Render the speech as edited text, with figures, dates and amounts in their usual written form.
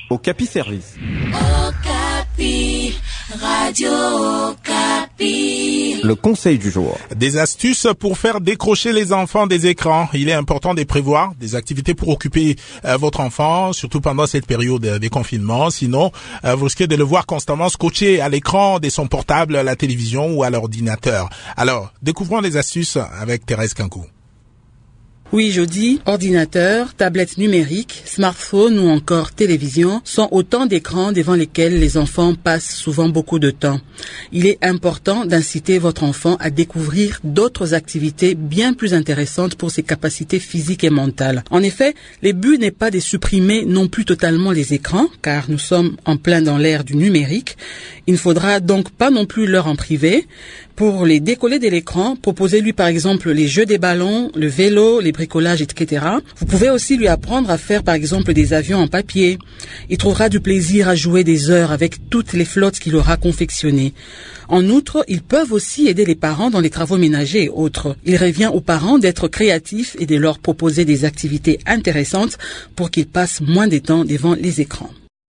Okapi Service. Okapi, Radio Okapi. Le conseil du jour. Des astuces pour faire décrocher les enfants des écrans. Il est important de prévoir des activités pour occuper votre enfant, surtout pendant cette période des confinements. Sinon, vous risquez de le voir constamment scotché à l'écran de son portable, à la télévision ou à l'ordinateur. Alors, découvrons les astuces avec Thérèse Kankou. Oui, Jody, ordinateur, tablette numérique, smartphone ou encore télévision sont autant d'écrans devant lesquels les enfants passent souvent beaucoup de temps. Il est important d'inciter votre enfant à découvrir d'autres activités bien plus intéressantes pour ses capacités physiques et mentales. En effet, le but n'est pas de supprimer non plus totalement les écrans, car nous sommes en plein dans l'ère du numérique. Il ne faudra donc pas non plus leur en priver. Pour les décoller de l'écran, proposez-lui par exemple les jeux des ballons, le vélo, les bricolages, etc. Vous pouvez aussi lui apprendre à faire par exemple des avions en papier. Il trouvera du plaisir à jouer des heures avec toutes les flottes qu'il aura confectionnées. En outre, ils peuvent aussi aider les parents dans les travaux ménagers et autres. Il revient aux parents d'être créatifs et de leur proposer des activités intéressantes pour qu'ils passent moins de temps devant les écrans.